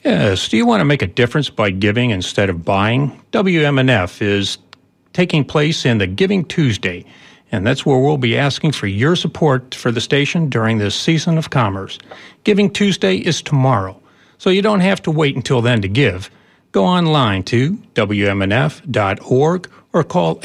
Yes. Do you want to make a difference by giving instead of buying? WMNF is taking place in the Giving Tuesday, and that's where we'll be asking for your support for the station during this season of commerce. Giving Tuesday is tomorrow, so you don't have to wait until then to give. Go online to WMNF.org or call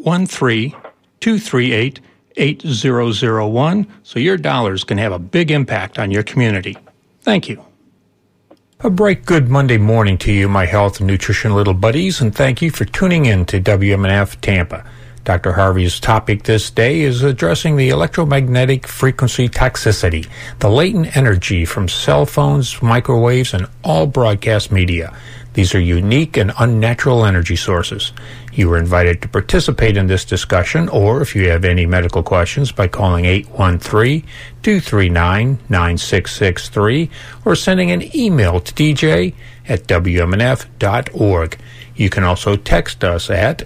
813-238-8001 so your dollars can have a big impact on your community. Thank you. A bright, good Monday morning to you, my health and nutrition little buddies, and thank you for tuning in to WMNF Tampa. Dr. Harvey's topic this day is addressing the electromagnetic frequency toxicity, the latent energy from cell phones, microwaves, and all broadcast media. These are unique and unnatural energy sources. You are invited to participate in this discussion, or if you have any medical questions, by calling 813-239-9663 or sending an email to dj@wmnf.org. You can also text us at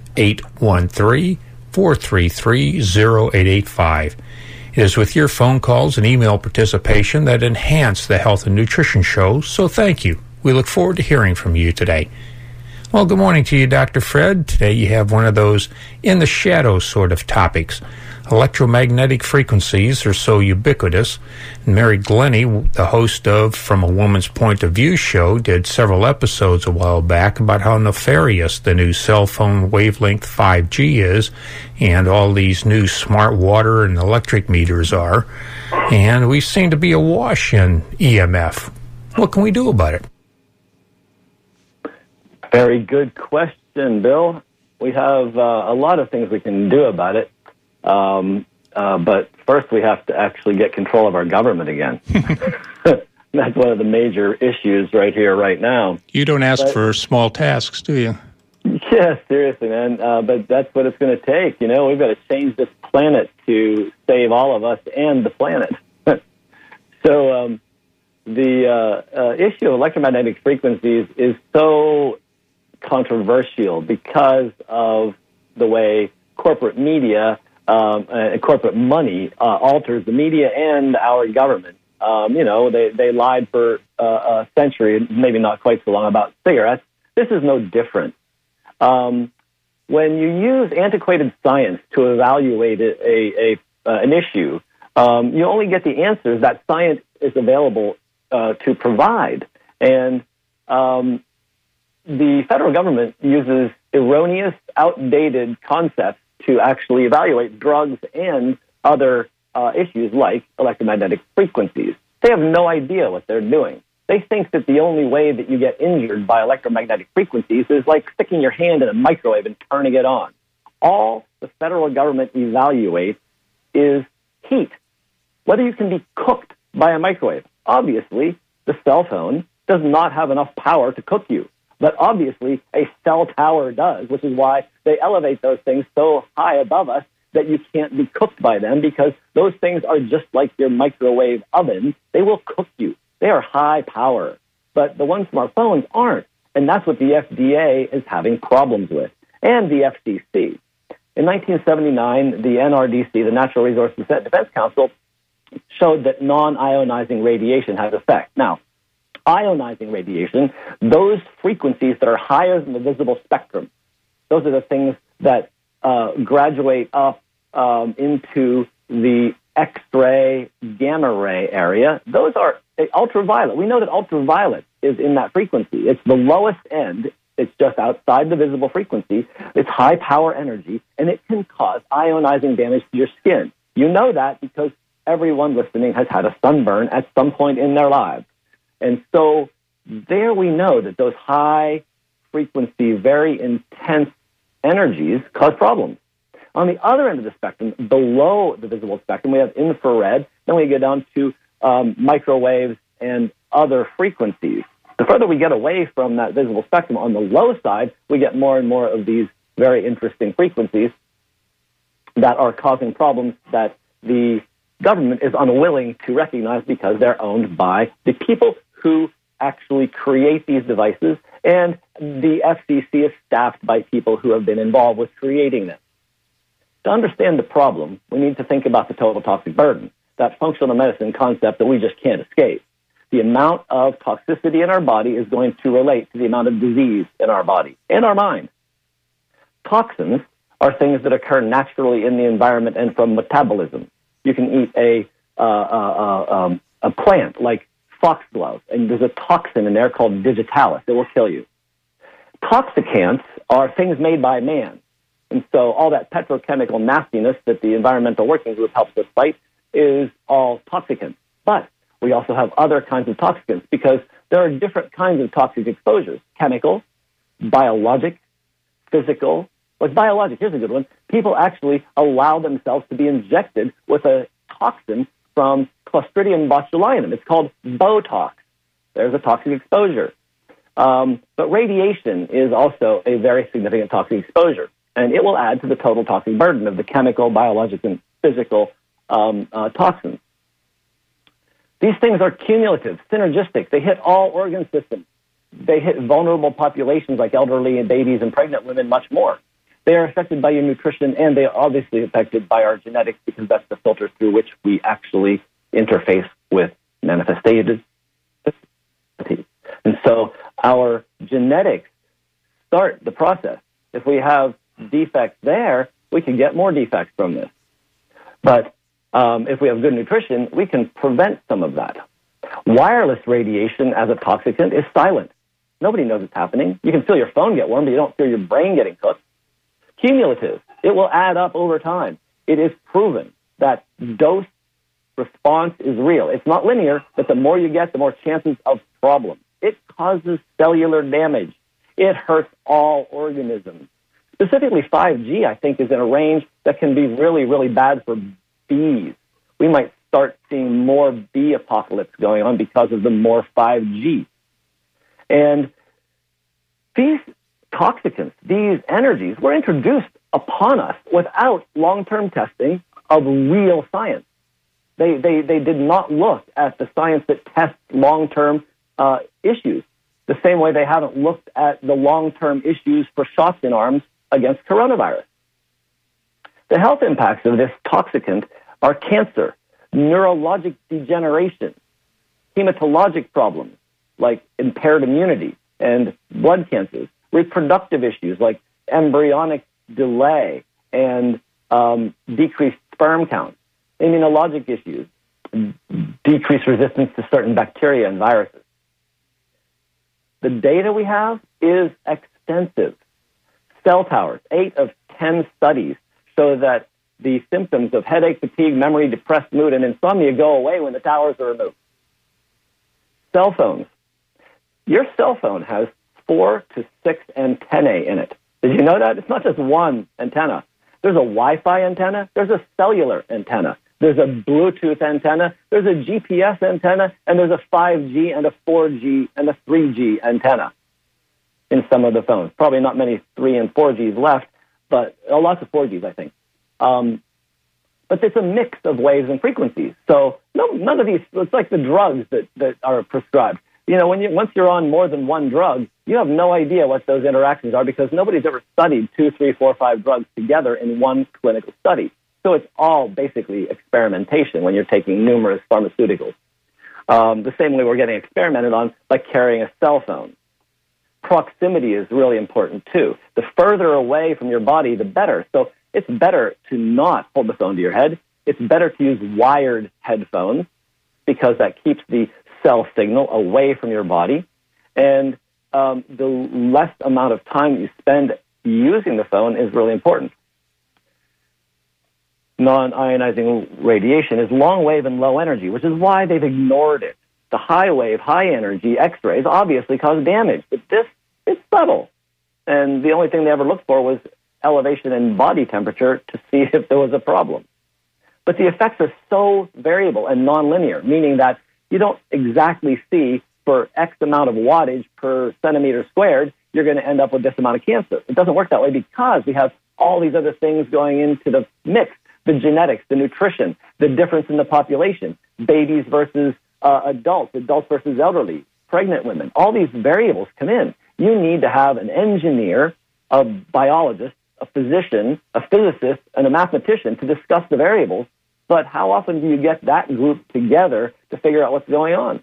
813-433-0885. It is with your phone calls and email participation that enhance the Health and Nutrition Show, so thank you. We look forward to hearing from you today. Well, good morning to you, Dr. Fred. Today you have one of those in the shadows sort of topics. Electromagnetic frequencies are so ubiquitous. And Mary Glenny, the host of From a Woman's Point of View show, did several episodes a while back about how nefarious the new cell phone wavelength 5G is, and all these new smart water and electric meters are. And we seem to be awash in EMF. What can we do about it? Very good question, Bill. We have a lot of things we can do about it, but first we have to actually get control of our government again. That's one of the major issues right here, right now. You don't ask for small tasks, do you? Yeah, seriously, man. But that's what it's going to take. You know, we've got to change this planet to save all of us and the planet. So the issue of electromagnetic frequencies is so controversial because of the way corporate media and corporate money alters the media and our government. They lied for a century, maybe not quite so long, about cigarettes. This is no different. When you use antiquated science to evaluate an issue, you only get the answers that science is available to provide. And the federal government uses erroneous, outdated concepts to actually evaluate drugs and other issues like electromagnetic frequencies. They have no idea what they're doing. They think that the only way that you get injured by electromagnetic frequencies is like sticking your hand in a microwave and turning it on. All the federal government evaluates is heat, whether you can be cooked by a microwave. Obviously, the cell phone does not have enough power to cook you. But obviously, a cell tower does, which is why they elevate those things so high above us that you can't be cooked by them, because those things are just like your microwave oven. They will cook you. They are high power. But the ones from our phones aren't. And that's what the FDA is having problems with, and the FCC. In 1979, the NRDC, the Natural Resources Defense Council, showed that non-ionizing radiation has effect. Now, ionizing radiation, those frequencies that are higher than the visible spectrum, those are the things that graduate up into the X-ray, gamma ray area. Those are ultraviolet. We know that ultraviolet is in that frequency. It's the lowest end. It's just outside the visible frequency. It's high power energy, and it can cause ionizing damage to your skin. You know that because everyone listening has had a sunburn at some point in their lives. And so there we know that those high frequency, very intense energies cause problems. On the other end of the spectrum, below the visible spectrum, we have infrared. Then we get down to microwaves and other frequencies. The further we get away from that visible spectrum, on the low side, we get more and more of these very interesting frequencies that are causing problems that the government is unwilling to recognize because they're owned by the people who actually create these devices, and the FCC is staffed by people who have been involved with creating them. To understand the problem, we need to think about the total toxic burden, that functional medicine concept that we just can't escape. The amount of toxicity in our body is going to relate to the amount of disease in our body and our mind. Toxins are things that occur naturally in the environment and from metabolism. You can eat a plant like foxglove, and there's a toxin in there called digitalis. It will kill you. Toxicants are things made by man. And so all that petrochemical nastiness that the Environmental Working Group helps us fight is all toxicants. But we also have other kinds of toxicants because there are different kinds of toxic exposures: chemical, biologic, physical. Like biologic, here's a good one. People actually allow themselves to be injected with a toxin from Clostridium botulinum. It's called Botox. There's a toxic exposure. But radiation is also a very significant toxic exposure, and it will add to the total toxic burden of the chemical, biologic, and physical toxins. These things are cumulative, synergistic. They hit all organ systems. They hit vulnerable populations like elderly and babies and pregnant women much more. They are affected by your nutrition, and they are obviously affected by our genetics because that's the filter through which we actually interface with manifestations. And so our genetics start the process. If we have defects there, we can get more defects from this. But if we have good nutrition, we can prevent some of that. Wireless radiation as a toxicant is silent. Nobody knows it's happening. You can feel your phone get warm, but you don't feel your brain getting cooked. Cumulative. It will add up over time. It is proven that dose response is real. It's not linear, but the more you get, the more chances of problems. It causes cellular damage. It hurts all organisms. Specifically 5G, I think, is in a range that can be really, really bad for bees. We might start seeing more bee apocalypse going on because of the more 5G. And these toxicants, these energies, were introduced upon us without long-term testing of real science. They did not look at the science that tests long-term issues, the same way they haven't looked at the long-term issues for shots in arms against coronavirus. The health impacts of this toxicant are cancer, neurologic degeneration, hematologic problems like impaired immunity and blood cancers, reproductive issues like embryonic delay and decreased sperm count, immunologic issues, decreased resistance to certain bacteria and viruses. The data we have is extensive. Cell towers, 8 of 10 studies show that the symptoms of headache, fatigue, memory, depressed mood, and insomnia go away when the towers are removed. Cell phones. Your cell phone has 4 to 6 antennae in it. Did you know that? It's not just one antenna. There's a Wi-Fi antenna. There's a cellular antenna. There's a Bluetooth antenna. There's a GPS antenna. And there's a 5G and a 4G and a 3G antenna in some of the phones. Probably not many 3 and 4Gs left, but lots of 4Gs, I think. But it's a mix of waves and frequencies. So none of these, it's like the drugs that are prescribed. You know, once you're on more than one drug, you have no idea what those interactions are because nobody's ever studied 2, 3, 4, 5 drugs together in one clinical study. So it's all basically experimentation when you're taking numerous pharmaceuticals. The same way we're getting experimented on by carrying a cell phone. Proximity is really important too. The further away from your body, the better. So it's better to not hold the phone to your head. It's better to use wired headphones because that keeps the cell signal away from your body. And the less amount of time you spend using the phone is really important. Non-ionizing radiation is long wave and low energy, which is why they've ignored it. The high wave, high energy X-rays obviously cause damage, but this is subtle. And the only thing they ever looked for was elevation in body temperature to see if there was a problem. But the effects are so variable and nonlinear, meaning that you don't exactly see for X amount of wattage per centimeter squared, you're going to end up with this amount of cancer. It doesn't work that way because we have all these other things going into the mix. The genetics, the nutrition, the difference in the population, babies versus adults versus elderly, pregnant women. All these variables come in. You need to have an engineer, a biologist, a physician, a physicist, and a mathematician to discuss the variables. But how often do you get that group together to figure out what's going on?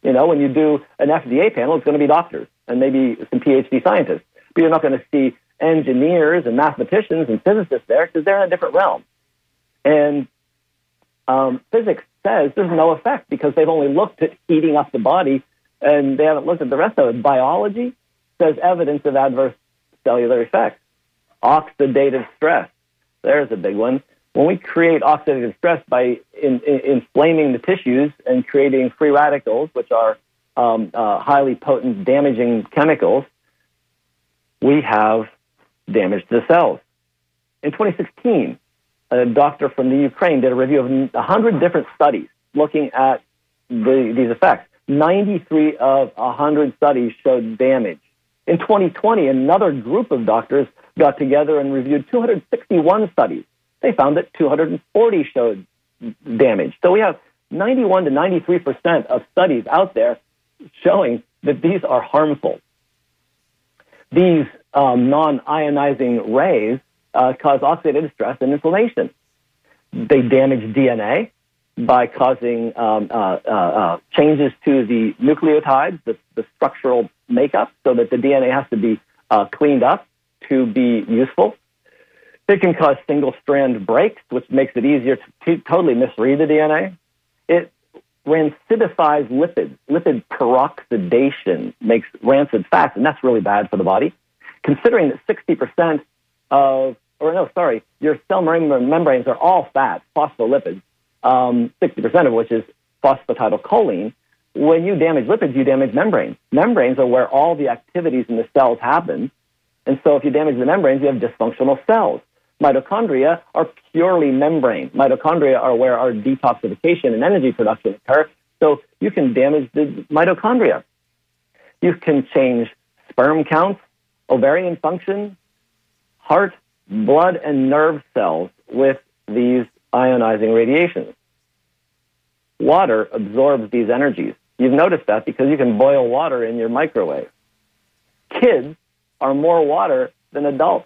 When you do an FDA panel, it's going to be doctors and maybe some PhD scientists. But you're not going to see engineers and mathematicians and physicists there because they're in a different realm. And physics says there's no effect because they've only looked at heating up the body and they haven't looked at the rest of it. Biology says evidence of adverse cellular effects. Oxidative stress. There's a big one. When we create oxidative stress by inflaming the tissues and creating free radicals, which are highly potent, damaging chemicals, we have damage to the cells. In 2016, a doctor from the Ukraine did a review of 100 different studies looking at these effects. 93 of 100 studies showed damage. In 2020, another group of doctors got together and reviewed 261 studies. They found that 240 showed damage. So we have 91 to 93% of studies out there showing that these are harmful. These non-ionizing rays cause oxidative stress and inflammation. They damage DNA by causing changes to the nucleotides, the structural makeup, so that the DNA has to be cleaned up to be useful. It can cause single-strand breaks, which makes it easier to totally misread the DNA. It rancidifies lipids. Lipid peroxidation makes rancid fats, and that's really bad for the body. Considering that 60% your cell membranes are all fat, phospholipids, 60% of which is phosphatidylcholine. When you damage lipids, you damage membranes. Membranes are where all the activities in the cells happen. And so if you damage the membranes, you have dysfunctional cells. Mitochondria are purely membrane. Mitochondria are where our detoxification and energy production occur. So you can damage the mitochondria. You can change sperm counts, ovarian function, heart, blood, and nerve cells with these ionizing radiations. Water absorbs these energies. You've noticed that because you can boil water in your microwave. Kids are more water than adults.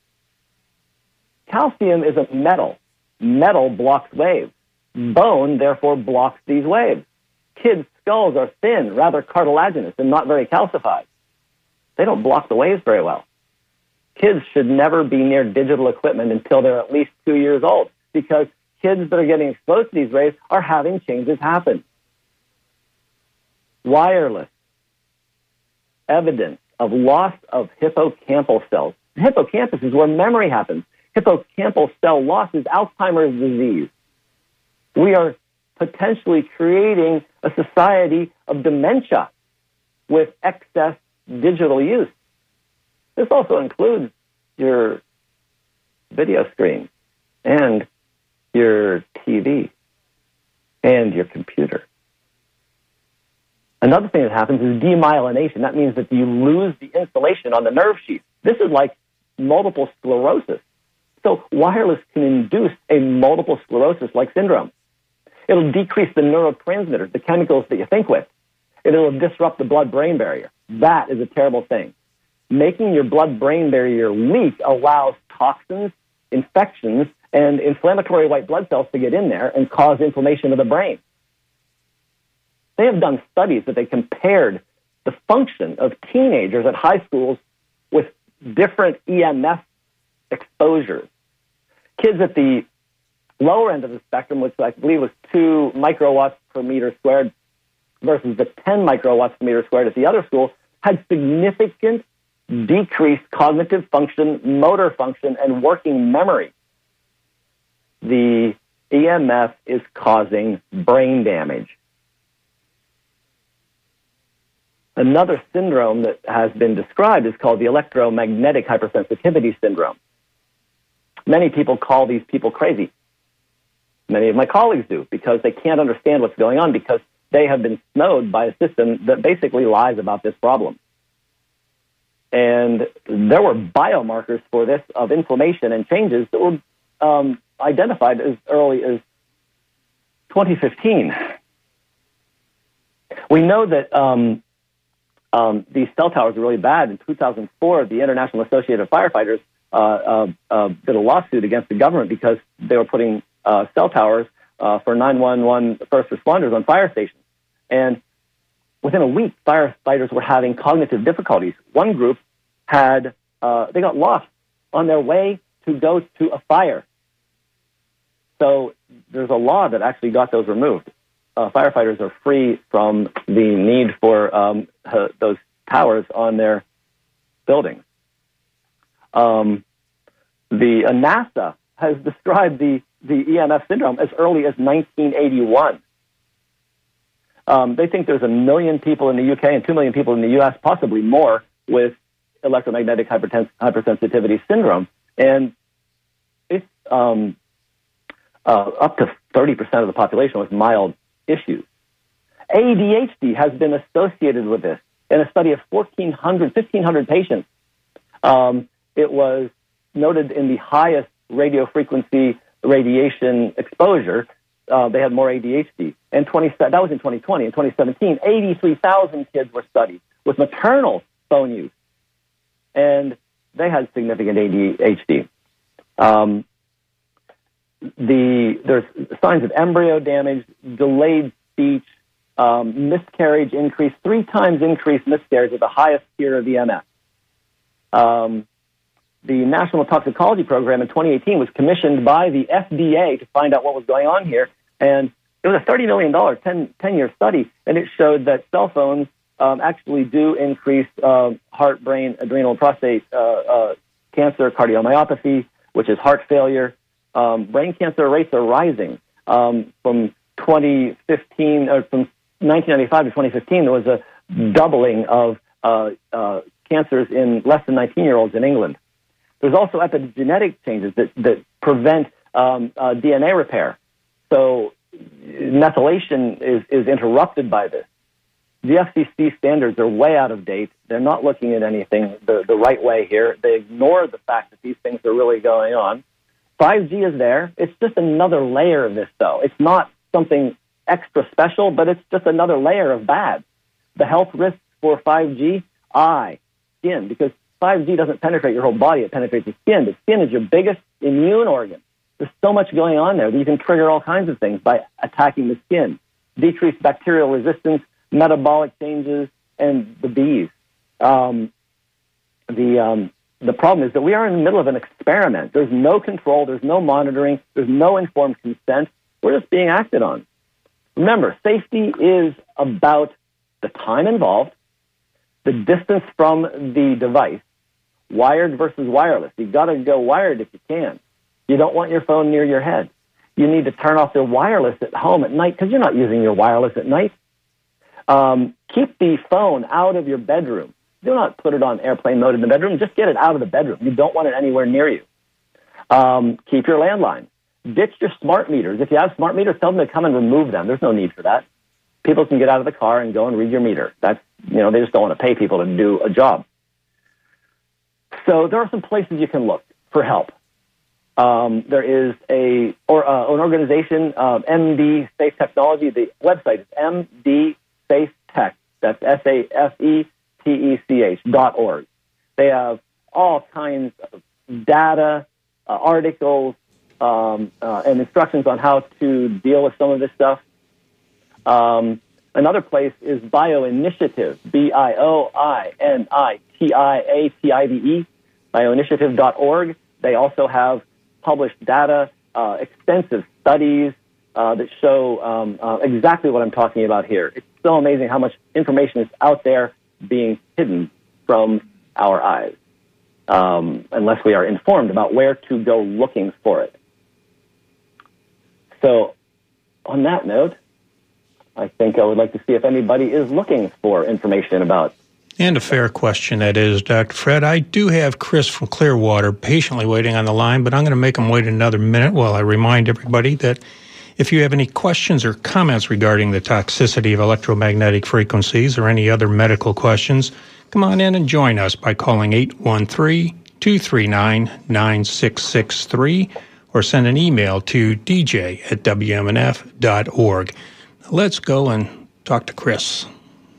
Calcium is a metal. Metal blocks waves. Bone, therefore, blocks these waves. Kids' skulls are thin, rather cartilaginous, and not very calcified. They don't block the waves very well. Kids should never be near digital equipment until they're at least 2 years old, because kids that are getting exposed to these rays are having changes happen. Wireless. Evidence of loss of hippocampal cells. The hippocampus is where memory happens. Hippocampal cell loss is Alzheimer's disease. We are potentially creating a society of dementia with excess digital use. This also includes your video screen and your TV and your computer. Another thing that happens is demyelination. That means that you lose the insulation on the nerve sheath. This is like multiple sclerosis. So wireless can induce a multiple sclerosis-like syndrome. It'll decrease the neurotransmitters, the chemicals that you think with. It'll disrupt the blood-brain barrier. That is a terrible thing. Making your blood-brain barrier weak allows toxins, infections, and inflammatory white blood cells to get in there and cause inflammation of the brain. They have done studies that they compared the function of teenagers at high schools with different EMF exposures. Kids at the lower end of the spectrum, which I believe was 2 microwatts per meter squared versus the 10 microwatts per meter squared at the other school, had significant decreased cognitive function, motor function, and working memory. The EMF is causing brain damage. Another syndrome that has been described is called the electromagnetic hypersensitivity syndrome. Many people call these people crazy. Many of my colleagues do, because they can't understand what's going on, because they have been snowed by a system that basically lies about this problem. And there were biomarkers for this of inflammation and changes that were identified as early as 2015. We know that these cell towers are really bad. In 2004, the International Association of Firefighters did a lawsuit against the government because they were putting cell towers for 911 first responders on fire stations. And within a week, firefighters were having cognitive difficulties. One group had, they got lost on their way to go to a fire. So there's a law that actually got those removed. Firefighters are free from the need for those towers on their buildings. The NASA has described the EMF syndrome as early as 1981. They think there's 1 million people in the UK and 2 million people in the US, possibly more, with electromagnetic hypersensitivity syndrome. And it's up to 30% of the population with mild issues. ADHD has been associated with this. In a study of 1,500 patients, it was noted in the highest radio frequency radiation exposure, they had more ADHD. And that was in 2020. In 2017, 83,000 kids were studied with maternal phone use, and they had significant ADHD. There's signs of embryo damage, delayed speech, miscarriage increase, 3 times increased miscarriage at the highest tier of EMF. The National Toxicology Program in 2018 was commissioned by the FDA to find out what was going on here, and it was a $30 million 10-year study, and it showed that cell phones actually do increase heart, brain, adrenal, and prostate cancer, cardiomyopathy, which is heart failure. Brain cancer rates are rising. From 2015, or from 1995 to 2015, there was a doubling of cancers in less than 19-year-olds in England. There's also epigenetic changes that prevent DNA repair. So methylation is interrupted by this. The FCC standards are way out of date. They're not looking at anything the right way here. They ignore the fact that these things are really going on. 5G is there. It's just another layer of this, though. It's not something extra special, but it's just another layer of bad. The health risks for 5G, eye, skin, because 5G doesn't penetrate your whole body. It penetrates the skin. The skin is your biggest immune organ. There's so much going on there that you can trigger all kinds of things by attacking the skin. Decreased bacterial resistance, metabolic changes, and the bees. The problem is that we are in the middle of an experiment. There's no control. There's no monitoring. There's no informed consent. We're just being acted on. Remember, safety is about the time involved, the distance from the device, wired versus wireless. You've got to go wired if you can. You don't want your phone near your head. You need to turn off the wireless at home at night because you're not using your wireless at night. Keep the phone out of your bedroom. Do not put it on airplane mode in the bedroom. Just get it out of the bedroom. You don't want it anywhere near you. Keep your landline. Ditch your smart meters. If you have smart meters, tell them to come and remove them. There's no need for that. People can get out of the car and go and read your meter. That's, they just don't want to pay people to do a job. So there are some places you can look for help. There is an organization, MD Safe Technology. The website is MD Safe Tech. That's SAFETECH.org. They have all kinds of data, articles, and instructions on how to deal with some of this stuff. Another place is BioInitiative, BioInitiative, bioinitiative.org. They also have published data, extensive studies that show exactly what I'm talking about here. It's so amazing how much information is out there being hidden from our eyes, unless we are informed about where to go looking for it. So, on that note, I think I would like to see if anybody is looking for information about. And a fair question, that is, Dr. Fred. I do have Chris from Clearwater patiently waiting on the line, but I'm going to make him wait another minute while I remind everybody that if you have any questions or comments regarding the toxicity of electromagnetic frequencies or any other medical questions, come on in and join us by calling 813-239-9663 or send an email to dj@wmnf.org. Let's go and talk to Chris.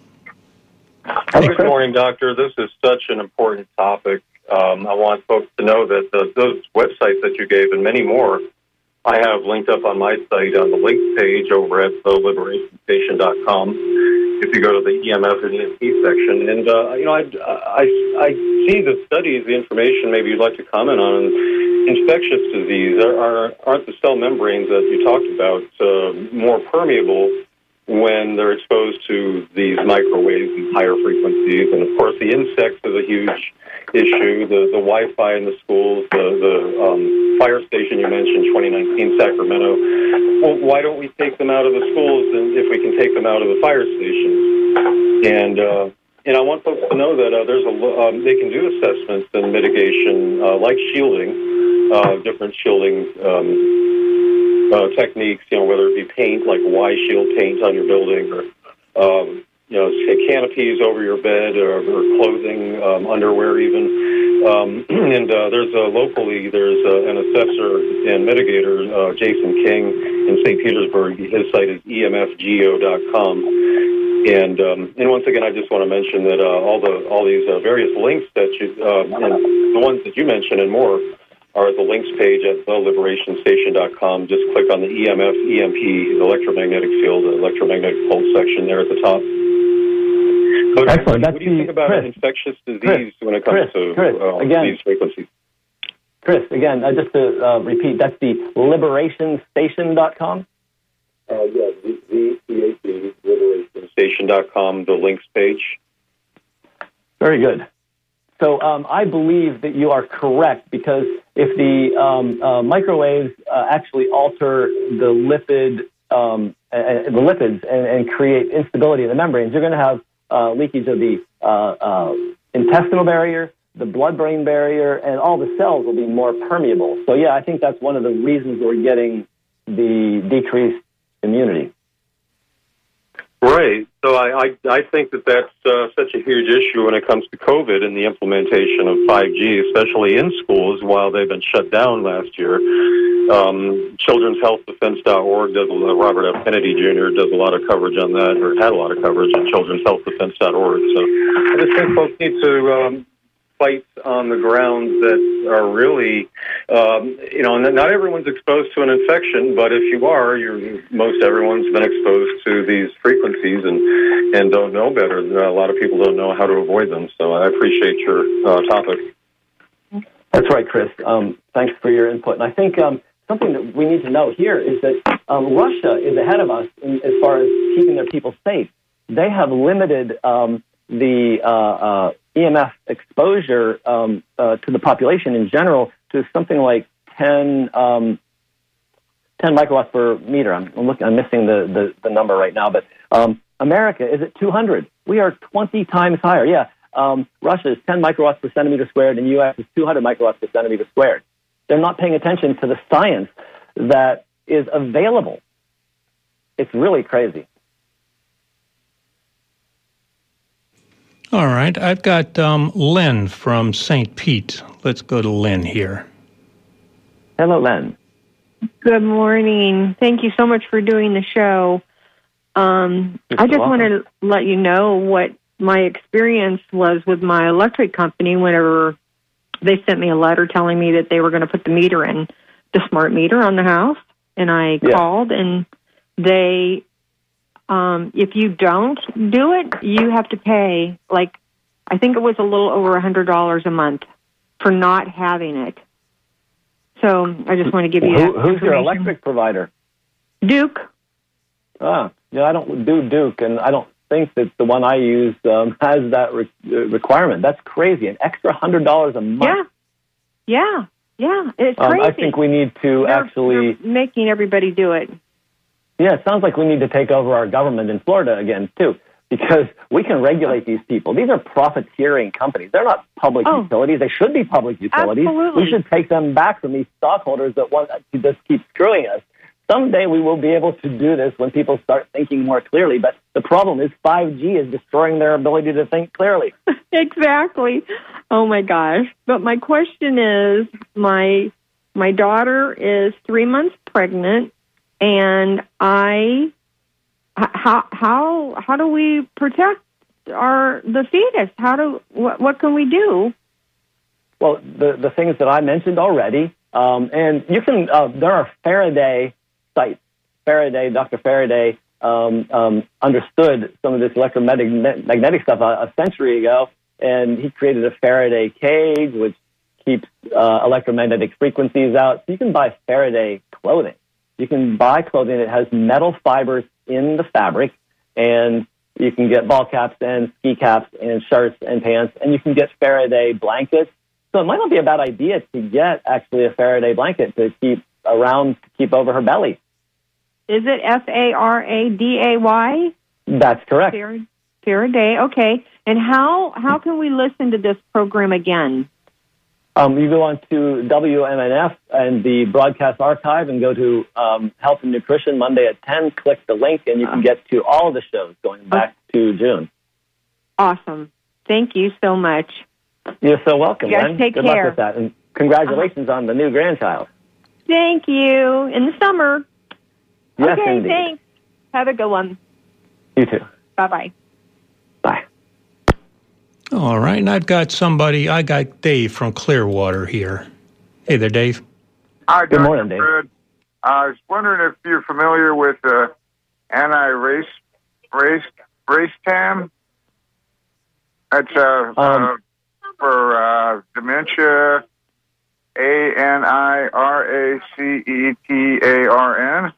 Good morning, Doctor. This is such an important topic. I want folks to know that those websites that you gave and many more I have linked up on my site on the links page over at theliberationstation.com. If you go to the EMF and EMP section, and I see the studies, the information. Maybe you'd like to comment on infectious disease. Aren't the cell membranes that you talked about more permeable when they're exposed to these microwaves and higher frequencies? And of course, the insects is a huge issue. The Wi-Fi in the schools, the fire station you mentioned, 2019 Sacramento. Well, why don't we take them out of the schools, and if we can take them out of the fire stations? And I want folks to know that they can do assessments and mitigation like shielding, different shielding techniques. Whether it be paint, like Y-Shield paint on your building, or say canopies over your bed, or clothing, underwear even. And there's locally, there's an assessor and mitigator, Jason King in St. Petersburg. His site is emfgeo.com. And once again, I just want to mention that all these various links that you, and the ones that you mentioned and more, are at the links page at theliberationstation.com. Just click on the EMF, EMP, electromagnetic field, electromagnetic pulse section there at the top. But excellent. What do you think about infectious disease when it comes to these frequencies? Chris, again, just to repeat, that's the liberationstation.com? Yeah, the liberationstation.com, the links page. Very good. So I believe that you are correct, because if the microwaves actually alter the lipids and create instability in the membranes, you're going to have leakage of the intestinal barrier, the blood-brain barrier, and all the cells will be more permeable. So, yeah, I think that's one of the reasons we're getting the decreased immunity. Right. So I think that's such a huge issue when it comes to COVID and the implementation of 5G, especially in schools while they've been shut down last year. Children's Health Defense.org Robert F. Kennedy Jr. does a lot of coverage on that, or had a lot of coverage on Children's Health Defense.org. So I just think folks need to fight on the grounds that are really, not everyone's exposed to an infection, but if you are, most everyone's been exposed to these frequencies and don't know better. A lot of people don't know how to avoid them, so I appreciate your topic. That's right, Chris. Thanks for your input. And I think something that we need to know here is that Russia is ahead of us as far as keeping their people safe. They have limited the EMF exposure to the population in general to something like 10 microwatts per meter. I'm missing the number right now, but America is at 200. We are 20 times higher. Yeah, Russia is 10 microwatts per centimeter squared, and the U.S. is 200 microwatts per centimeter squared. They're not paying attention to the science that is available. It's really crazy. All right. I've got Lynn from St. Pete. Let's go to Lynn here. Hello, Lynn. Good morning. Thank you so much for doing the show. I just wanted to let you know what my experience was with my electric company whenever they sent me a letter telling me that they were going to put the meter in, the smart meter on the house. And I called, and they... if you don't do it, you have to pay, I think it was a little over $100 a month for not having it. So I just want to give you that Who's your electric provider? Duke. I don't do Duke, and I don't think that the one I use has that requirement. That's crazy. An extra $100 a month. Yeah. It's crazy. I think we need to they're making everybody do it. Yeah, it sounds like we need to take over our government in Florida again, too, because we can regulate these people. These are profiteering companies. They're not public utilities. They should be public utilities. Absolutely. We should take them back from these stockholders that want to just keep screwing us. Someday we will be able to do this when people start thinking more clearly, but the problem is 5G is destroying their ability to think clearly. Exactly. Oh, my gosh. But my question is, my daughter is 3 months pregnant, and how do we protect the fetus? What can we do? Well, the things that I mentioned already, And you can, there are Faraday sites. Dr. Faraday understood some of this electromagnetic stuff a century ago, and he created a Faraday cage, which keeps electromagnetic frequencies out. So you can buy Faraday clothing. You can buy clothing that has metal fibers in the fabric, and you can get ball caps and ski caps and shirts and pants, and you can get Faraday blankets. So it might not be a bad idea to get actually a Faraday blanket to keep over her belly. Is it Faraday? That's correct. Faraday, okay. And how can we listen to this program again? You go on to WMNF and the broadcast archive and go to Health and Nutrition Monday at 10. Click the link, and you can get to all the shows going back to June. Awesome. Thank you so much. You're so welcome, you guys Len. take Good care. luck with that. And congratulations on the new grandchild. Thank you. In the summer. Yes, okay, indeed. Thanks. Have a good one. You too. Bye-bye. Bye. All right, and I got Dave from Clearwater here. Hey there, Dave. Hi, Good morning, Dave. Fred. I was wondering if you're familiar with anti-racetam. It's for dementia, ANIRACETARN.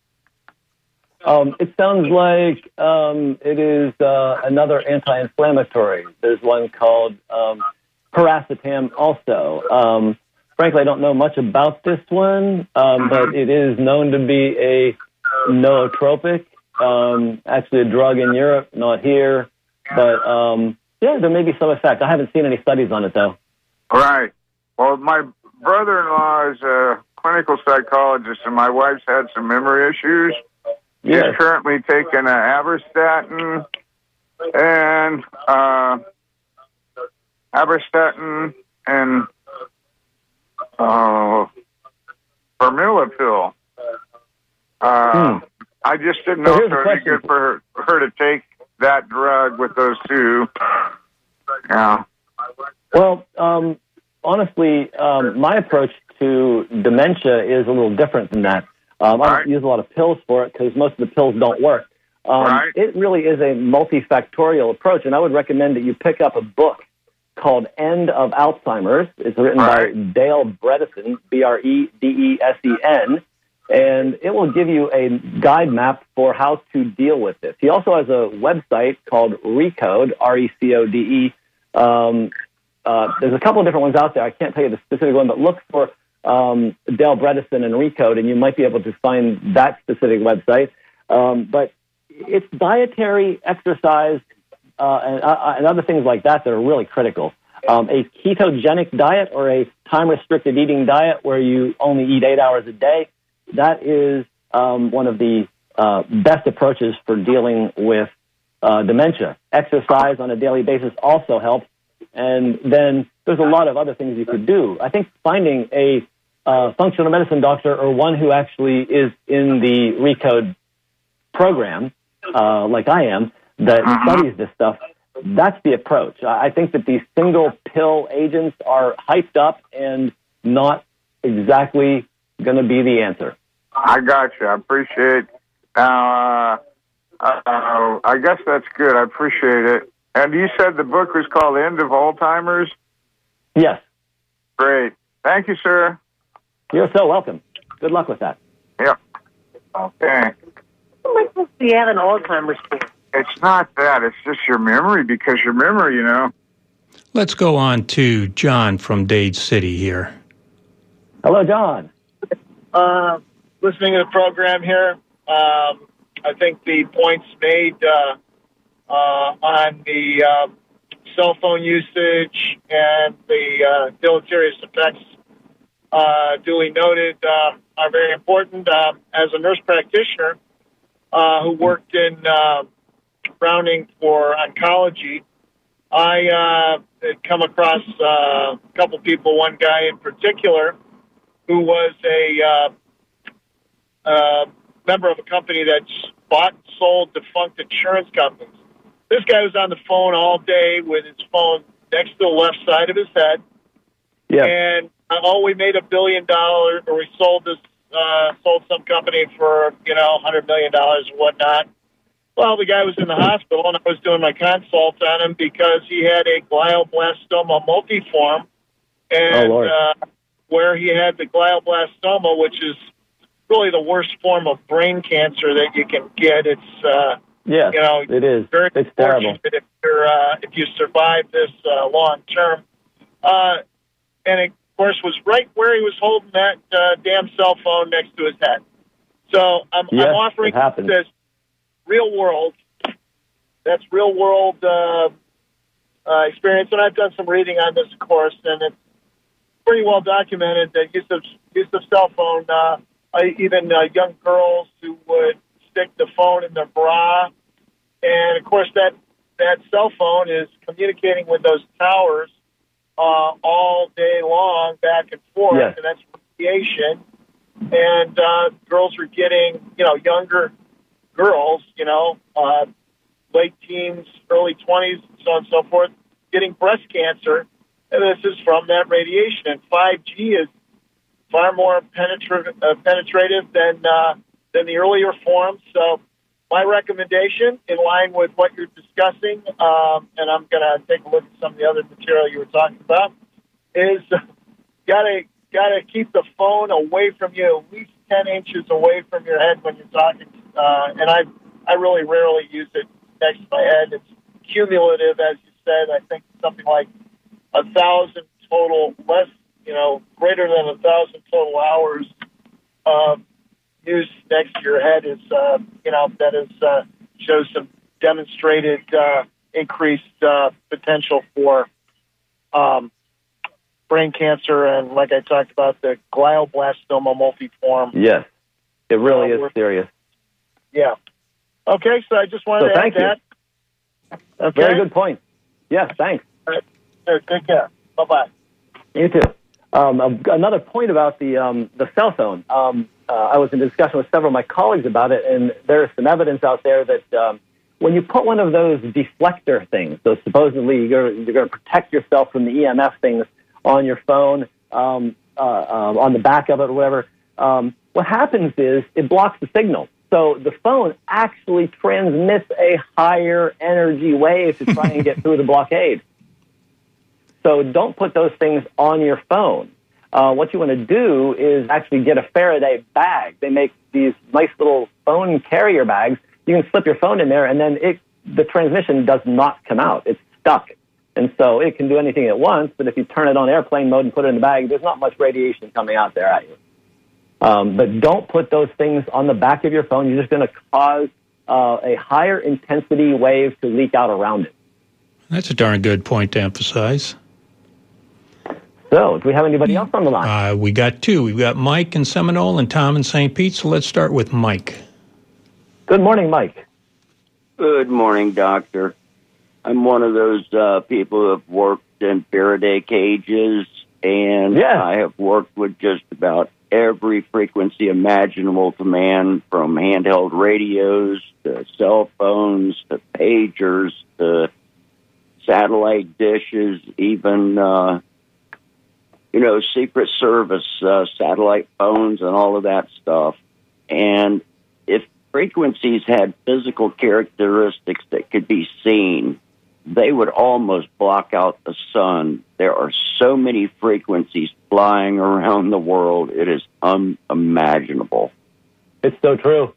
It sounds like it is another anti-inflammatory. There's one called paracetam also. Frankly, I don't know much about this one, but it is known to be a nootropic, actually a drug in Europe, not here. But, yeah, there may be some effect. I haven't seen any studies on it, though. Right. Well, my brother-in-law is a clinical psychologist, and my wife's had some memory issues. Yes. He's currently taking abrastatin and Vermilipil. I just didn't know if it would be good for her to take that drug with those two. Yeah. Well, honestly, my approach to dementia is a little different than that. I don't use a lot of pills for it because most of the pills don't work. It really is a multifactorial approach, and I would recommend that you pick up a book called End of Alzheimer's. It's written by Dale Bredesen, Bredesen, and it will give you a guide map for how to deal with this. He also has a website called Recode, RECODE. There's a couple of different ones out there. I can't tell you the specific one, but look for Dale Bredesen and Recode, and you might be able to find that specific website. But it's dietary, exercise, and other things like that that are really critical. A ketogenic diet or a time-restricted eating diet where you only eat 8 hours a day, that is one of the best approaches for dealing with dementia. Exercise on a daily basis also helps. And then there's a lot of other things you could do. I think finding a functional medicine doctor or one who actually is in the Recode program, like I am, that studies this stuff, that's the approach. I think that these single pill agents are hyped up and not exactly going to be the answer. I got you. I appreciate it. I guess that's good. I appreciate it. And you said the book was called End of Alzheimer's? Yes. Great. Thank you, sir. You're so welcome. Good luck with that. Yep. Okay. What am I supposed to be having Alzheimer's for? It's not that. It's just your memory, because your memory, you know. Let's go on to John from Dade City here. Hello, John. Listening to the program here, I think the points made on the cell phone usage and the deleterious effects duly noted are very important. As a nurse practitioner who worked in Browning for oncology, I had come across a couple people, one guy in particular, who was a member of a company that bought and sold defunct insurance companies. This guy was on the phone all day with his phone next to the left side of his head. Yeah. And we made $1 billion, or we sold some company for, $100 million and whatnot. Well, the guy was in the hospital, and I was doing my consult on him because he had a glioblastoma multiforme, and where he had the glioblastoma, which is really the worst form of brain cancer that you can get. It's it is. It's terrible if you survive this long term. And it, of course, was right where he was holding that damn cell phone next to his head. So I'm offering this real world. That's real world experience, and I've done some reading on this, of course, and it's pretty well documented that use of cell phone. Even young girls who would stick the phone in their bra, and of course that cell phone is communicating with those towers all day long, back and forth, and that's radiation. And girls are getting, younger girls, late teens, early 20s, so on and so forth, getting breast cancer, and this is from that radiation. And 5G is far more penetrative than the earlier forms. So my recommendation, in line with what you're discussing, and I'm going to take a look at some of the other material you were talking about, is gotta keep the phone away from you, at least 10 inches away from your head when you're talking. And I really rarely use it next to my head. It's cumulative, as you said. I think something like 1,000 total, less, greater than 1,000 total hours of use next to your head is, that shows some demonstrated increased potential for brain cancer, and like I talked about, the glioblastoma multiforme. Yes, it really is serious. Yeah. Okay, so I just wanted to add that. Okay. Very good point. Yes, thanks. All right. Take care. Bye-bye. You too. Another point about the cell phone. I was in discussion with several of my colleagues about it, and there's some evidence out there that when you put one of those deflector things, so supposedly you're going to protect yourself from the EMF things on your phone, on the back of it or whatever, what happens is it blocks the signal. So the phone actually transmits a higher energy wave to try and get through the blockade. So don't put those things on your phone. What you want to do is actually get a Faraday bag. They make these nice little phone carrier bags. You can slip your phone in there, and then the transmission does not come out. It's stuck. And so it can do anything at once, but if you turn it on airplane mode and put it in the bag, there's not much radiation coming out there at you. But don't put those things on the back of your phone. You're just going to cause a higher intensity wave to leak out around it. That's a darn good point to emphasize. So, do we have anybody else on the line? We got two. We've got Mike in Seminole and Tom in St. Pete, so let's start with Mike. Good morning, Mike. Good morning, Doctor. I'm one of those people who have worked in Faraday cages, and I have worked with just about every frequency imaginable to man, from handheld radios to cell phones to pagers to satellite dishes, even Secret Service satellite phones and all of that stuff. And if frequencies had physical characteristics that could be seen, they would almost block out the sun. There are so many frequencies flying around the world. It is unimaginable. It's so true.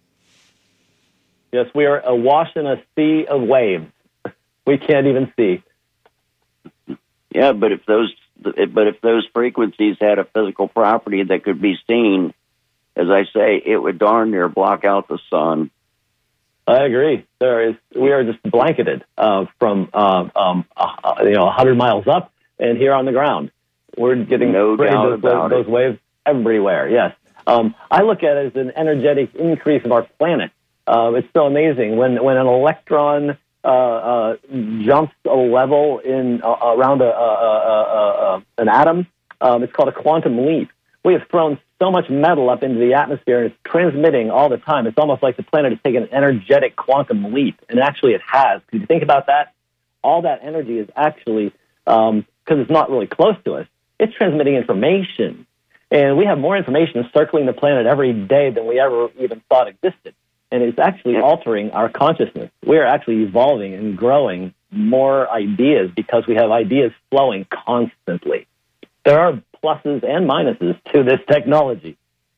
Yes, we are awash in a sea of waves. We can't even see. Yeah, but if those frequencies had a physical property that could be seen, as I say, it would darn near block out the sun. I agree. We are just blanketed from 100 miles up and here on the ground. We're getting those waves everywhere. Yes, I look at it as an energetic increase of our planet. It's so amazing when an electron jumps a level in around an atom. It's called a quantum leap. We have thrown so much metal up into the atmosphere, and it's transmitting all the time. It's almost like the planet has taken an energetic quantum leap, and actually it has. If you think about that, all that energy is actually, because it's not really close to us, It's transmitting information. And we have more information circling the planet every day than we ever even thought existed. And it's actually altering our consciousness. We're actually evolving and growing more ideas because we have ideas flowing constantly. There are pluses and minuses to this technology.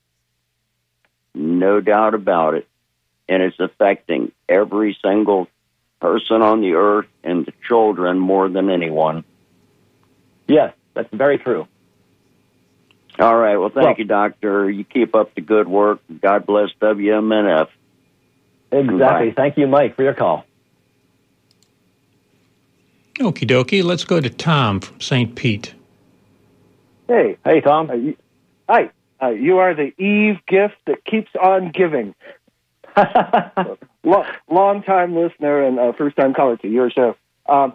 No doubt about it. And it's affecting every single person on the earth and the children more than anyone. Yes, that's very true. All right. Well, thank you, Doctor. You keep up the good work. God bless WMNF. Exactly. Bye. Thank you, Mike, for your call. Okie dokie. Let's go to Tom from St. Pete. Hey. Hey, Tom. Hi. You are the Eve gift that keeps on giving. Long-time listener and first-time caller to your show. I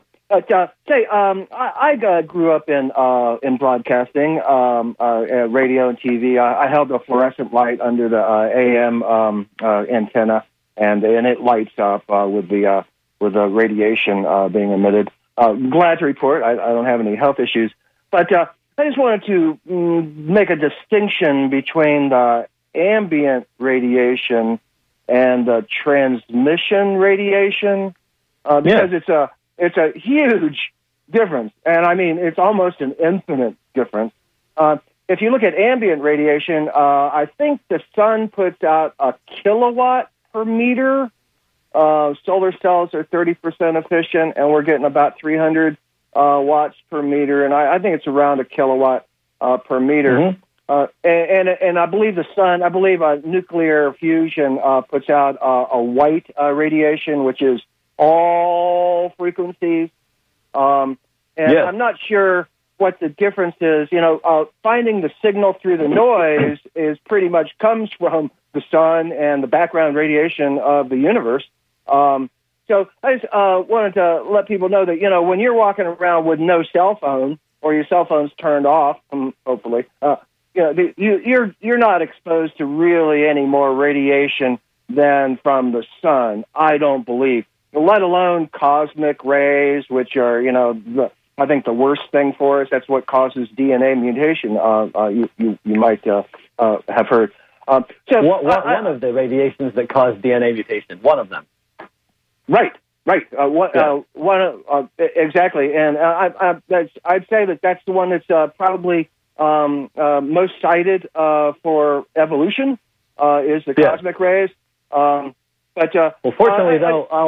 grew up in broadcasting, radio and TV. I held a fluorescent light under the AM antenna, and it lights up with the radiation being emitted. Glad to report I don't have any health issues, but I just wanted to make a distinction between the ambient radiation and the transmission radiation, because it's a huge difference, and I mean it's almost an infinite difference. If you look at ambient radiation, I think the sun puts out a kilowatt per meter. Solar cells are 30% efficient, and we're getting about 300 watts per meter, and I think it's around a kilowatt per meter. Mm-hmm. And I believe the sun, nuclear fusion puts out a white radiation, which is all frequencies. I'm not sure what the difference is. Finding the signal through the noise is pretty much comes from the sun and the background radiation of the universe. So I just wanted to let people know that, when you're walking around with no cell phone or your cell phone's turned off, hopefully, you're not exposed to really any more radiation than from the sun, I don't believe, let alone cosmic rays, which are, I think the worst thing for us. That's what causes DNA mutation. You might have heard. One of the radiations that cause DNA mutation, one of them. Right. Exactly, and I'd say that the one that's probably most cited for evolution is the cosmic rays. Fortunately,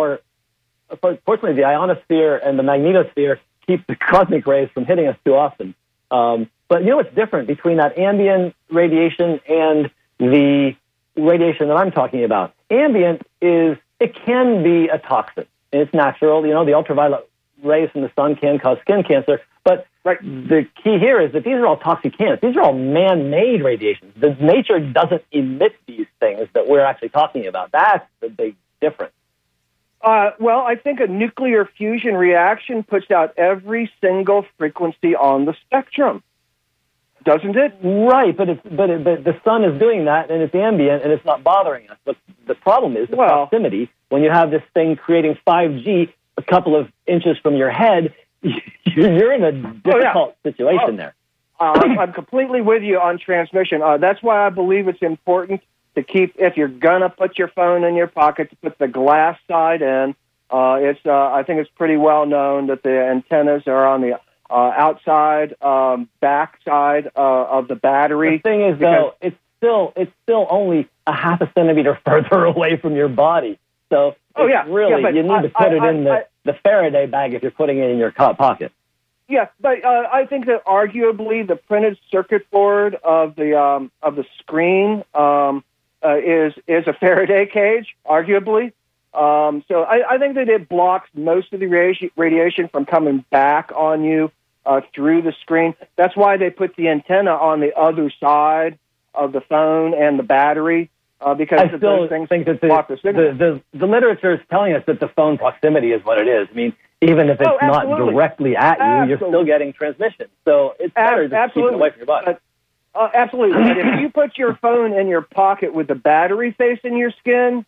the ionosphere and the magnetosphere keep the cosmic rays from hitting us too often. But what's different between that ambient radiation and the radiation that I'm talking about? Ambient it can be a toxin. It's natural. The ultraviolet rays from the sun can cause skin cancer. But the key here is that these are all toxicants. These are all man-made radiations. The nature doesn't emit these things that we're actually talking about. That's the big difference. Well, I think a nuclear fusion reaction puts out every single frequency on the spectrum, doesn't it? Right, but the sun is doing that, and it's ambient, and it's not bothering us. But the problem is the proximity. When you have this thing creating 5G a couple of inches from your head, you're in a difficult situation there. I'm completely with you on transmission. That's why I believe it's important to keep, if you're going to put your phone in your pocket, to put the glass side in. I think it's pretty well known that the antennas are on the outside, back side of the battery. The thing is, though, it's still only a half a centimeter further away from your body. So you need to put it in the Faraday bag if you're putting it in your pocket. Yeah, but I think that arguably the printed circuit board of the screen is a Faraday cage, arguably. So I think that it blocks most of the radiation from coming back on you through the screen. That's why they put the antenna on the other side of the phone and the battery. Because I still think that the literature is telling us that the phone proximity is what it is. I mean, even if it's not directly at you, you're still getting transmission. So it's better to keep it away from your body. Absolutely. But if you put your phone in your pocket with the battery facing your skin,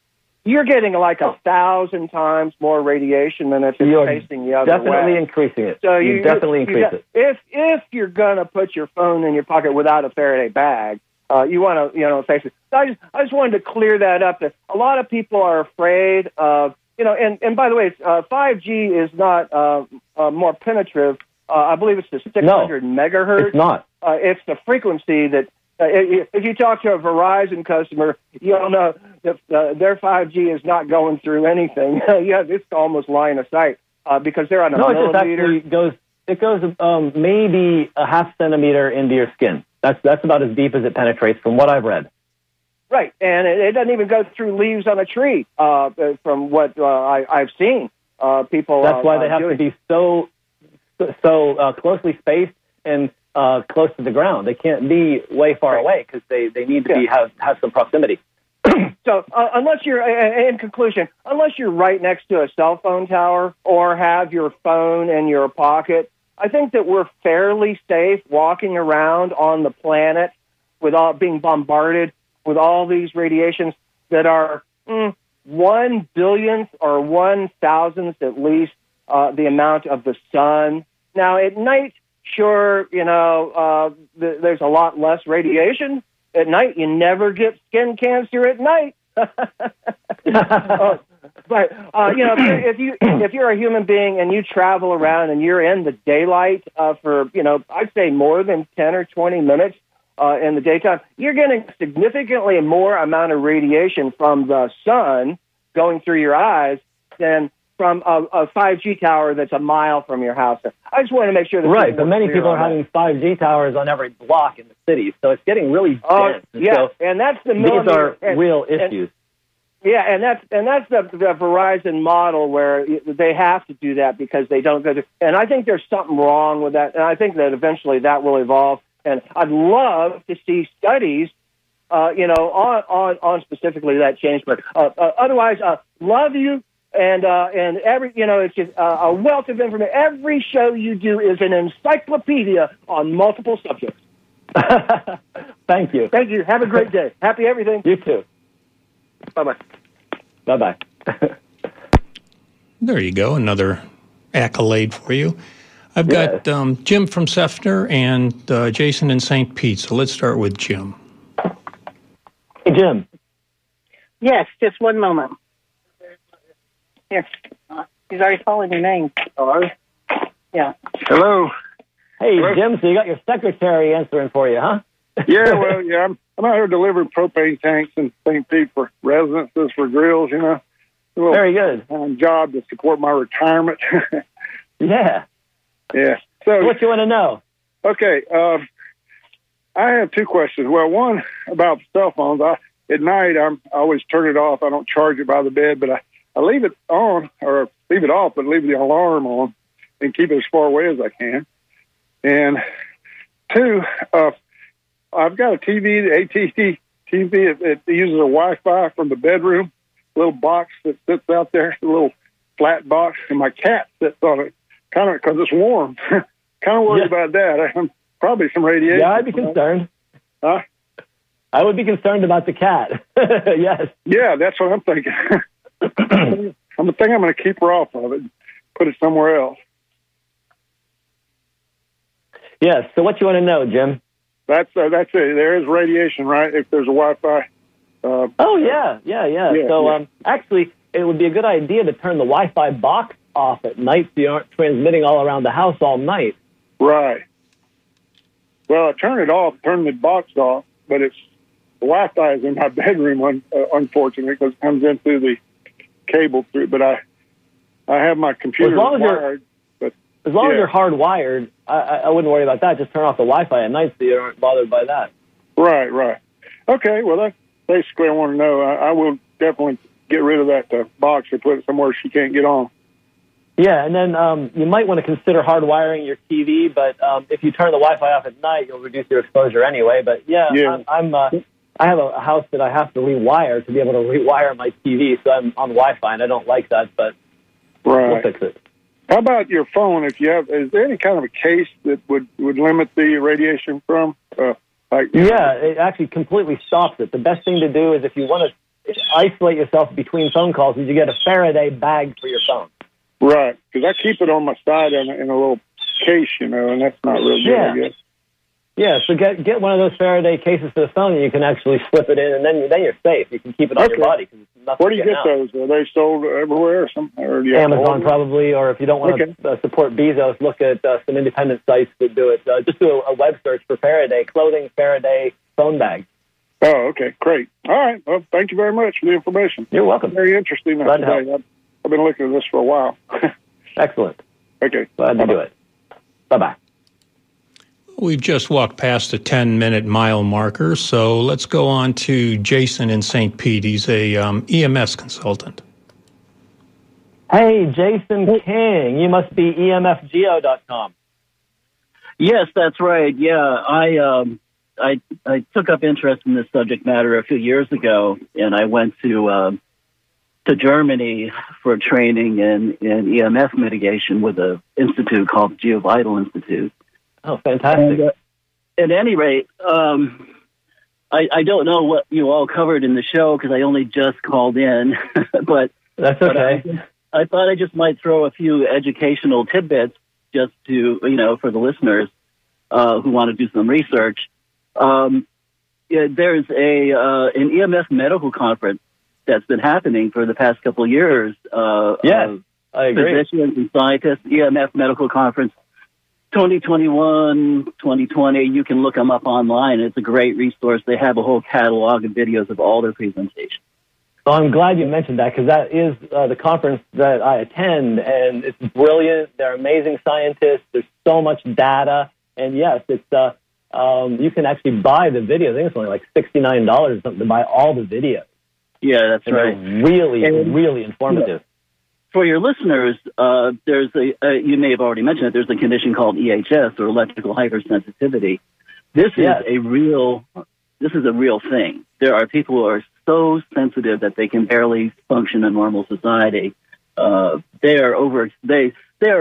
you're getting like 1,000 times more radiation than if it's facing the other way. Definitely increasing it. So you definitely increase it. If you're gonna put your phone in your pocket without a Faraday bag, you want to face it. So I just wanted to clear that up. That a lot of people are afraid of and by the way, 5G is not more penetrative. I believe it's the 600 megahertz. It's not. It's the frequency that. If you talk to a Verizon customer, you'll know that their 5G is not going through anything. It's almost line of sight because they're on a millimeter. It goes maybe a half centimeter into your skin. That's about as deep as it penetrates from what I've read. Right, and it doesn't even go through leaves on a tree from what I've seen. People. That's why they have to be so closely spaced and close to the ground. They can't be way far away because they need to have some proximity. So unless you're, in conclusion, unless you're right next to a cell phone tower or have your phone in your pocket, I think that we're fairly safe walking around on the planet without being bombarded with all these radiations that are 1/billionth or 1,000th at least the amount of the sun. Now, at night, sure, there's a lot less radiation. At night, you never get skin cancer at night. But if you're a human being and you travel around and you're in the daylight for I'd say more than 10 or 20 minutes in the daytime, you're getting significantly more amount of radiation from the sun going through your eyes than from a 5G tower that's a mile from your house. I just want to make sure that right, but many people are having 5G towers on every block in the city, so it's getting really dense. And that's the millimeter. These are real issues. And that's the Verizon model where they have to do that because they don't go to. And I think there's something wrong with that, and I think that eventually that will evolve. And I'd love to see studies, on specifically that change. But otherwise, love you. And every it's just a wealth of information. Every show you do is an encyclopedia on multiple subjects. Thank you. Thank you. Have a great day. Happy everything. You too. Bye-bye. Bye-bye. There you go. Another accolade for you. I've got Jim from Sefner and Jason in St. Pete. So let's start with Jim. Hey, Jim. Yes, just one moment. Here. He's already calling your name. Hello? Yeah. Hello. Hey, Jim, so you got your secretary answering for you, huh? I'm out here delivering propane tanks in St. Pete for residences, for grills, Very good. Job to support my retirement. Yeah. Yeah. So what you want to know? Okay. I have two questions. Well, one about the cell phones. At night, I always turn it off. I don't charge it by the bed, but I leave it on or leave it off, but leave the alarm on and keep it as far away as I can. And two, I've got a TV, the AT&T TV. It uses a Wi-Fi from the bedroom, little box that sits out there, a little flat box, and my cat sits on it, kind of because it's warm. Kind of worried about that. Probably some radiation. Yeah, I'd be concerned. Huh? I would be concerned about the cat. Yes. Yeah, that's what I'm thinking. I'm going to keep her off of it, put it somewhere else. Yes. So what you want to know, Jim? That's it. There is radiation, right? If there's a Wi-Fi. So actually, it would be a good idea to turn the Wi-Fi box off at night so you aren't transmitting all around the house all night. Right. Well, I turn it off, turn the box off, but the Wi-Fi is in my bedroom, unfortunately, because it comes in through the cable through. But I have my computer wired. As long as you're hardwired, I wouldn't worry about that. Just turn off the Wi-Fi at night so you aren't bothered by that. Right. Okay, well, that's basically I want to know. I will definitely get rid of that box or put it somewhere she can't get on. Yeah, and then you might want to consider hardwiring your TV, but if you turn the Wi-Fi off at night, you'll reduce your exposure anyway. But I have a house that I have to rewire to be able to rewire my TV, so I'm on Wi-Fi, and I don't like that, but we'll fix it. How about your phone? Is there any kind of a case that would limit the radiation from? Yeah, it actually completely stops it. The best thing to do is if isolate yourself between phone calls is you get a Faraday bag for your phone. Right, because I keep it on my side in a little case, and that's not real good, I guess. Yeah, so get one of those Faraday cases for the phone, and you can actually slip it in, and then you're safe. You can keep it on your body. Where do you get those? Are they sold everywhere or Amazon probably, or if you don't want to support Bezos, look at some independent sites that do it. Just do a web search for Faraday, clothing Faraday phone bag. Oh, okay, great. All right, well, thank you very much for the information. You're welcome. Very interesting today. I've been looking at this for a while. Excellent. Okay. Glad to do it. Bye-bye. We've just walked past the 10-minute mile marker, so let's go on to Jason in St. Pete. He's a EMS consultant. Hey, Jason King, you must be EMFgeo.com. Yes, that's right. Yeah, I took up interest in this subject matter a few years ago, and I went to Germany for training in EMF mitigation with an institute called GeoVital Institute. Oh, fantastic. And, at any rate, I don't know what you all covered in the show because I only just called in, but that's okay. I thought I just might throw a few educational tidbits just to, for the listeners who want to do some research. There's an EMF medical conference that's been happening for the past couple of years. Yes, I agree. Physicians and scientists, EMF medical conference 2021, 2020. You can look them up online. It's a great resource. They have a whole catalog of videos of all their presentations. Well, I'm glad you mentioned that because that is the conference that I attend, and it's brilliant. They're amazing scientists. There's so much data, and yes, it's you can actually buy the video. I think it's only like $69 or something to buy all the videos. Yeah, that's right. Really informative. For your listeners, there's you may have already mentioned it. There's a condition called EHS or electrical hypersensitivity. This is a real thing. There are people who are so sensitive that they can barely function in normal society. They've been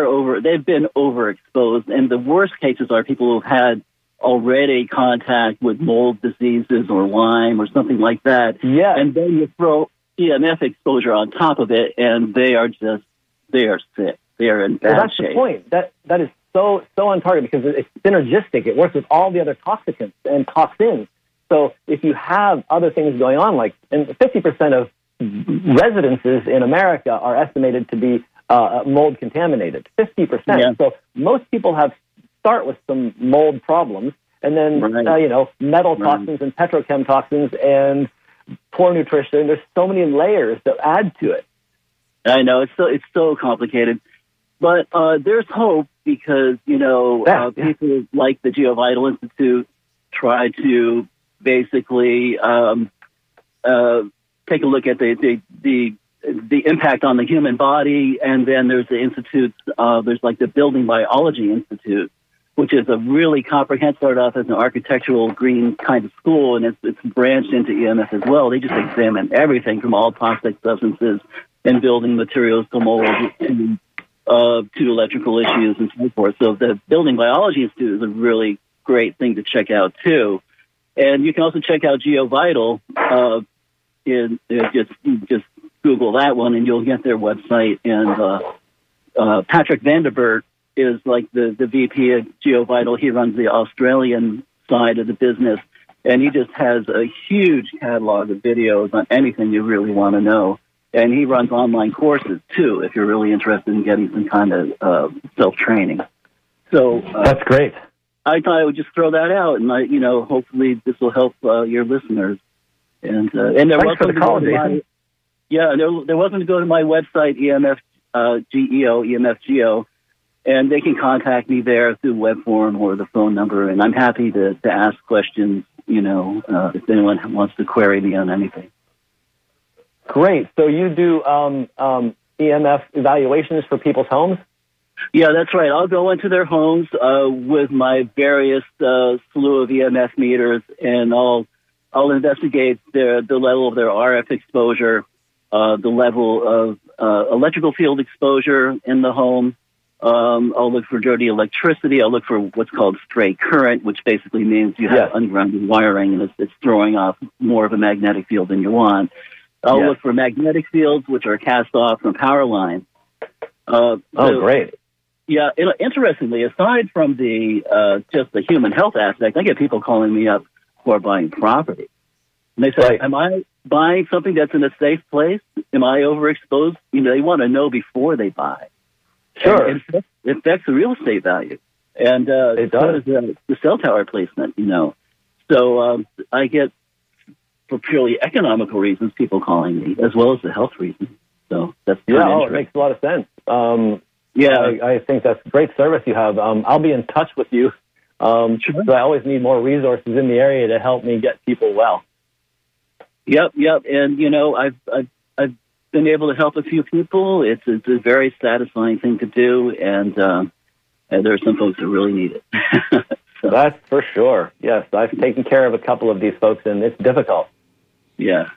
overexposed, and the worst cases are people who've had already contact with mold diseases or Lyme or something like that. Yeah, and then you throw EMF exposure on top of it, and they are sick. They are in bad shape. That's the point. That is so on target because it's synergistic. It works with all the other toxicants and toxins. So if you have other things going on, and 50% of residences in America are estimated to be mold contaminated. 50%. Yeah. So most people start with some mold problems, and then metal toxins and petrochem toxins and poor nutrition. There's so many layers that add to it. I know it's so complicated, but there's hope because people like the GeoVital Institute try to basically take a look at the impact on the human body, and then there's the institutes. There's like the Building Biology Institute, which is a really comprehensive, started off as an architectural green kind of school, and it's branched into EMF as well. They just examine everything from all toxic substances and building materials to mold to electrical issues and so forth. So the Building Biology Institute is a really great thing to check out too. And you can also check out GeoVital. Just Google that one, and you'll get their website. And Patrick Vanderbilt is like the VP of GeoVital. He runs the Australian side of the business, and he just has a huge catalog of videos on anything you really want to know. And he runs online courses too, if you're really interested in getting some kind of self-training. So that's great. I thought I would just throw that out, and hopefully this will help your listeners. And they're welcome to go to my, they're welcome to go to my website, EMFgeo, and they can contact me there through web form or the phone number, and I'm happy to ask questions. If anyone wants to query me on anything. Great. So you do EMF evaluations for people's homes? Yeah, that's right. I'll go into their homes with my various slew of EMF meters, and I'll investigate the level of their RF exposure, the level of electrical field exposure in the home. I'll look for dirty electricity. I'll look for what's called stray current, which basically means you have ungrounded wiring and it's throwing off more of a magnetic field than you want. I'll look for magnetic fields, which are cast off from power lines. Great. Yeah, interestingly, aside from the just the human health aspect, I get people calling me up who are buying property. And they say, am I buying something that's in a safe place? Am I overexposed? They want to know before they buy. Sure. And it affects the real estate value. And it does. The cell tower placement, So I get, for purely economical reasons, people calling me, as well as the health reasons. So that's it makes a lot of sense. I think that's great service you have. I'll be in touch with you. Sure. So I always need more resources in the area to help me get people well. Yep. And I've been able to help a few people. It's a very satisfying thing to do, and there are some folks that really need it. So. That's for sure. Yes, I've taken care of a couple of these folks, and it's difficult. Yeah.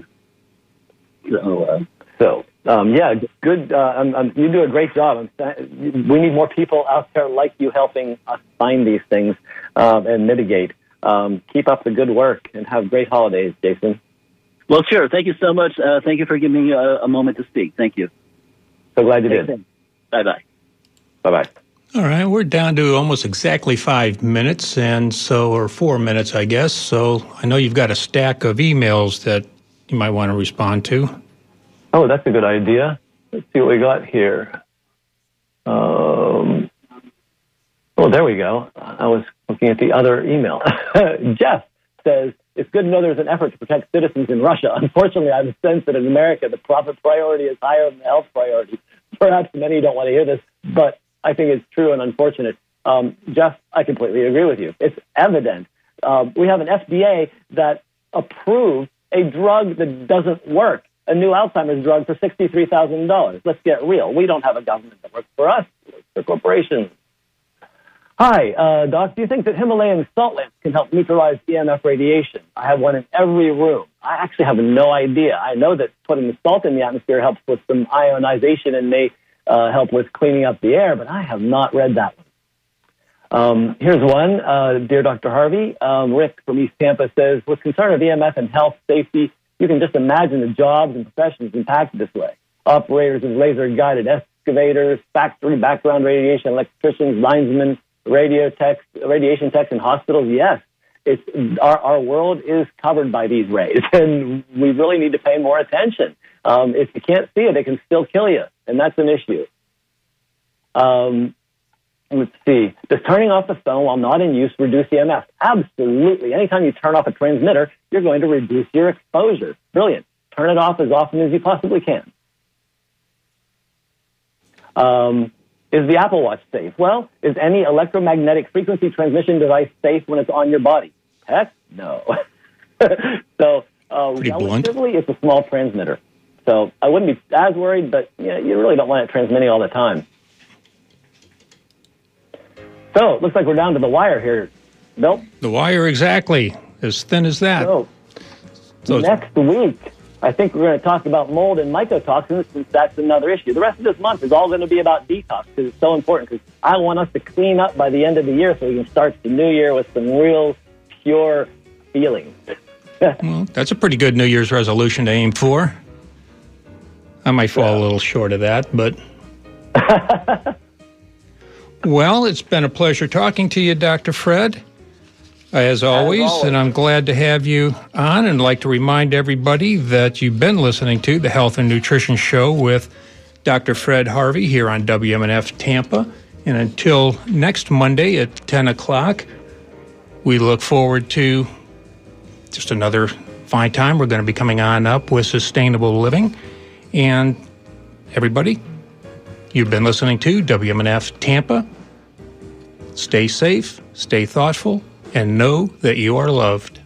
So, good. You do a great job. We need more people out there like you helping us find these things and mitigate. Keep up the good work and have great holidays, Jason. Well, sure. Thank you so much. Thank you for giving me a moment to speak. Thank you. So glad you did. Bye-bye. Bye-bye. All right, we're down to almost exactly 5 minutes, or 4 minutes, I guess. So I know you've got a stack of emails that you might want to respond to. Oh, that's a good idea. Let's see what we got here. There we go. I was looking at the other email. Jeff says, it's good to know there's an effort to protect citizens in Russia. Unfortunately, I have a sense that in America, the profit priority is higher than the health priority. Perhaps many don't want to hear this, but I think it's true and unfortunate. Jeff, I completely agree with you. It's evident. We have an FDA that approved a drug that doesn't work, a new Alzheimer's drug for $63,000. Let's get real. We don't have a government that works for us. It works for corporations. Hi, Doc. Do you think that Himalayan salt lamps can help neutralize EMF radiation? I have one in every room. I actually have no idea. I know that putting the salt in the atmosphere helps with some ionization and may help with cleaning up the air, but I have not read that one. Here's one. Dear Dr. Harvey, Rick from East Tampa says, with concern of EMF and health safety, you can just imagine the jobs and professions impacted this way. Operators of laser-guided excavators, factory background radiation, electricians, linesmen, radiation techs in hospitals. Yes, our world is covered by these rays, and we really need to pay more attention. If you can't see it can still kill you, and that's an issue. Let's see. Does turning off the phone while not in use reduce EMF? Absolutely. Anytime you turn off a transmitter, you're going to reduce your exposure. Brilliant. Turn it off as often as you possibly can. Is the Apple Watch safe? Well, is any electromagnetic frequency transmission device safe when it's on your body? Heck, no. So, relatively, it's a small transmitter. So I wouldn't be as worried, but you really don't want it transmitting all the time. So it looks like we're down to the wire here, Bill. The wire, exactly. As thin as that. So next week, I think we're going to talk about mold and mycotoxins, since that's another issue. The rest of this month is all going to be about detox, because it's so important, because I want us to clean up by the end of the year so we can start the new year with some real pure feelings. Well, that's a pretty good New Year's resolution to aim for. I might fall a little short of that, but... Well, it's been a pleasure talking to you, Dr. Fred, as always, and I'm glad to have you on, and I'd like to remind everybody that you've been listening to the Health and Nutrition Show with Dr. Fred Harvey here on WMNF Tampa. And until next Monday at 10 o'clock, we look forward to just another fine time. We're going to be coming on up with sustainable living. And everybody, you've been listening to WMNF Tampa. Stay safe, stay thoughtful, and know that you are loved.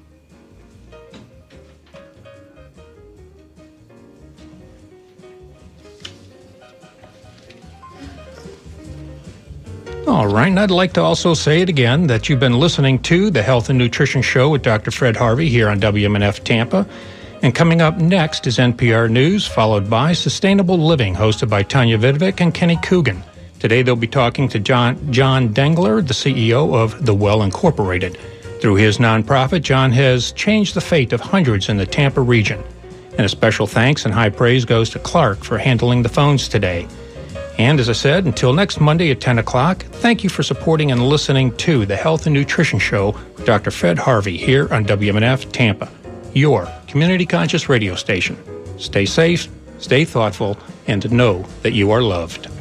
All right, and I'd like to also say it again that you've been listening to the Health and Nutrition Show with Dr. Fred Harvey here on WMNF Tampa. And coming up next is NPR News, followed by Sustainable Living, hosted by Tanya Vidovic and Kenny Coogan. Today they'll be talking to John Dengler, the CEO of The Well Incorporated. Through his nonprofit, John has changed the fate of hundreds in the Tampa region. And a special thanks and high praise goes to Clark for handling the phones today. And as I said, until next Monday at 10 o'clock, thank you for supporting and listening to the Health and Nutrition Show with Dr. Fred Harvey here on WMNF Tampa, your community conscious radio station. Stay safe, stay thoughtful, and know that you are loved.